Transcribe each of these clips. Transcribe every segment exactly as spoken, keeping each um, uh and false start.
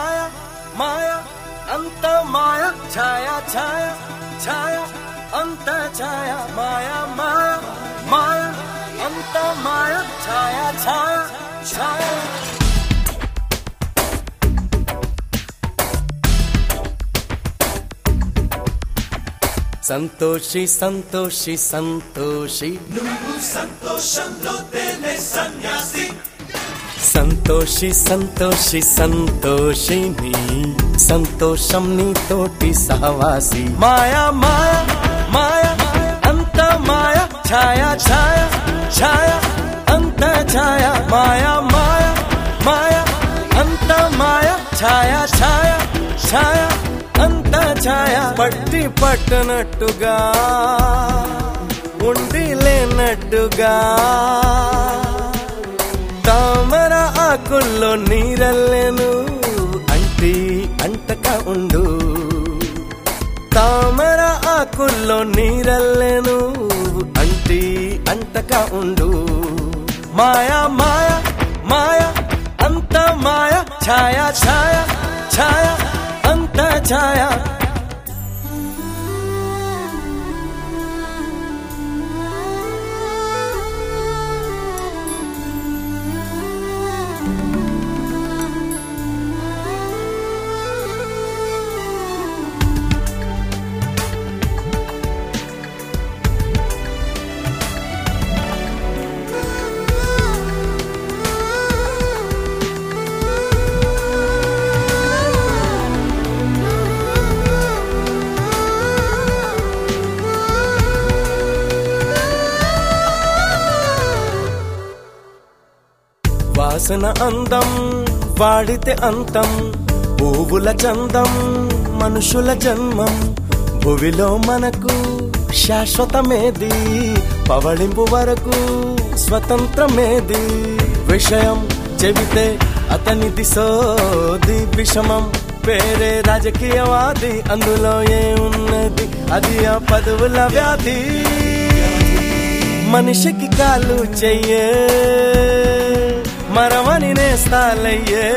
మాయా మాయా అంత మాయా ఛాయా ఛాయా ఛాయా అంత ఛాయా మాయా మాయా మాయా అంత మాయా ఛాయా ఛాయా ఛాయా సంతోషి సంతోషి సంతోషి నువ్వు సంతోషంలో తేలే సన్యాసి సంతోషి సంతోషి సంతోషి నీ సంతోషం నీ తోటి సహవాసి మాయా మాయా మాయా అంత మాయా ఛాయా ఛాయా ఛాయా అంత ఛాయా మాయా మాయా మాయా అంత మాయా ఛాయా ఛాయా ఛాయా అంత ఛాయా పట్టి పట్టనట్టుగా ఉండి లేనట్టుగా తామర ఆకుల్లో నీరల్లెను అంటి అంటక ఉండు తామర ఆకుల్లో నీరల్లెను అంటి అంటక ఉండు మాయా మాయా మాయా అంత మాయా ఛాయా ఛాయా ఛాయా అంత ఛాయా వాసన అందం వాడితే అంతం పువ్వుల చందం మనుషుల జన్మం భువిలో మనకు శాశ్వతమేది పవళింపు వరకు స్వతంత్రమేది విషయం చెబితే అతనిది సోది విషమం పేరే రాజకీయవాది అందులో ఏమున్నది అది ఆ పదవుల వ్యాధి మనిషికి కాలు చెయ్యే మరవని నేస్తాలయ్యే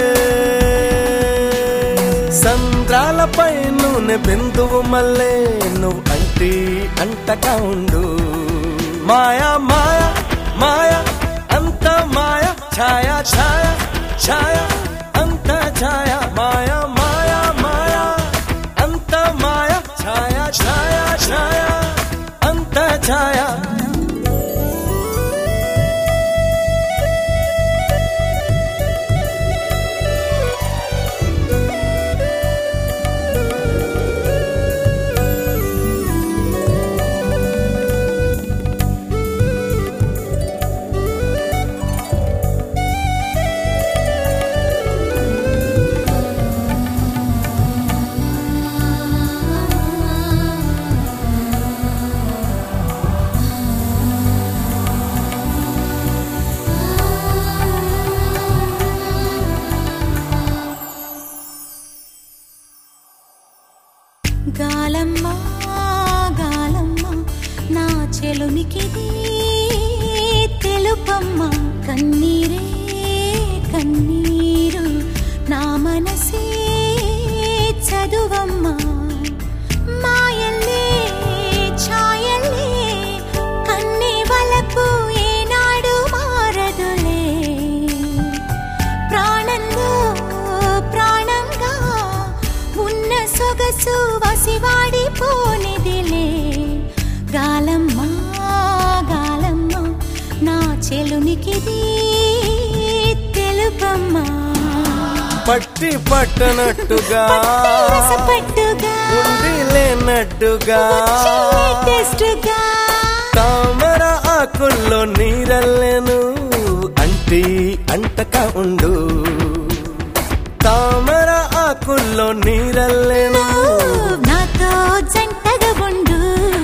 సంద్రాలపై నూనె బిందువు మల్లే నువ్వు అంటి అంటక ఉండు మాయా మాయా మాయా అంత మాయా ఛాయా ఛాయా ఛాయా అంత ఛాయా మాయా మాయా మాయా అంత మాయా ఛాయా ఛాయా ఛాయా అంత ఛాయా గాలమ్మా గాలమ్మా నా చెలునికిది తెలుపమ్మా కన్నీరే కన్నీరు నా మనసే చదువమ్మా మాయల్లే ఛాయల్లే కన్నే వలపు ఏనాడు మారదులే ప్రాణంలో ప్రాణంగా ఉన్న సొగసు వసివాడి పోనిదిలే గాలమ్మా గాలమ్మా నా చెలునికిది తెలుపమ్మా పట్టి పట్టనట్టుగా పట్టుగా ఉండి లేనట్టుగా తామర ఆకుల్లో నీరల్లెను అంటి అంటక ఉండు తామర ఆకుల్లో నీరల్లెను నాతో జంటగా ఉండు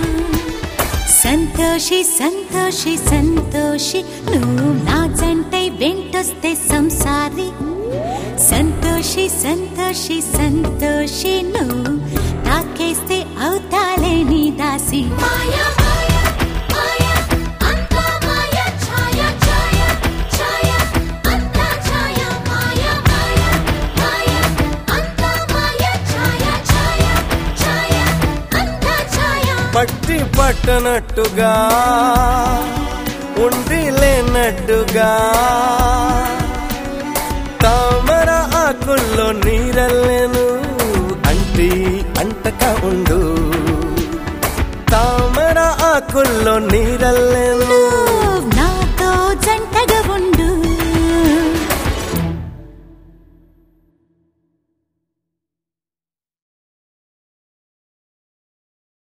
సంతోషి సంతోషి సంతోషి నువ్వు నా జంటై వెంటొస్తే సంసారి సంతోషి సంతోషి సంతోషి నువ్వు తాకేస్తే అవుతాలే నీ దాసి మాయా పట్టనట్టుగా ఉండి లేనట్టుగా తామర ఆకుల్లో నీరల్లేను అంటి అంటక ఉండు తామర ఆకుల్లో నీరల్లేను